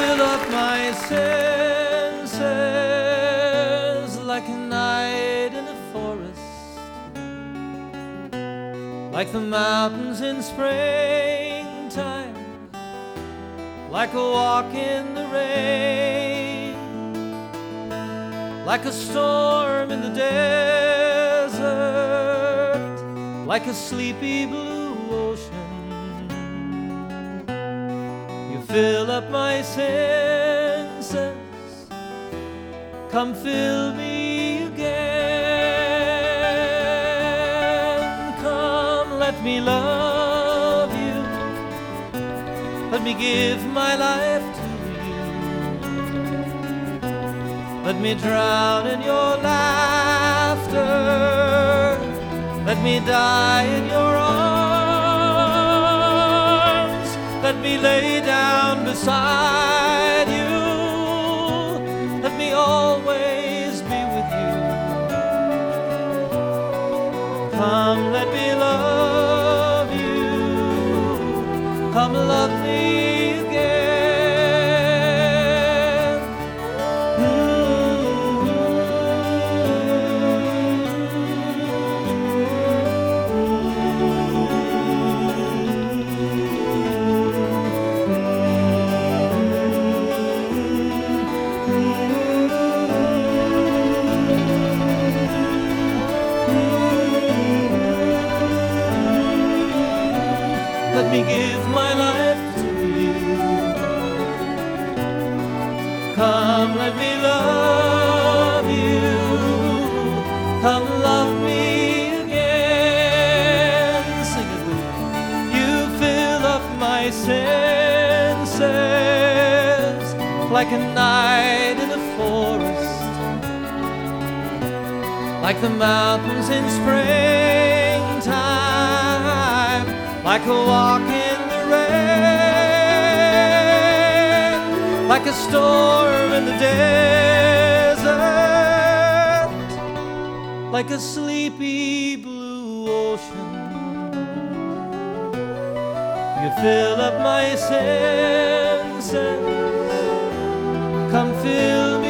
fill up my senses like a night in a forest, like the mountains in springtime, like a walk in the rain, like a storm in the desert, like a sleepy blue ocean. You fill up my senses, come fill me again. Come, let me love you, let me give my life to you, let me drown in your laughter, let me die in your arms, let me lay down beside you, let me always be with you. Come, let me love you, come love me again. Let me give my life to you. Come, let me love you. Come, love me again. Sing it with me. You fill up my senses like a night in a forest, like the mountains in springtime, like a walk in the rain, like a storm in the desert, like a sleepy blue ocean. You fill up my senses, come fill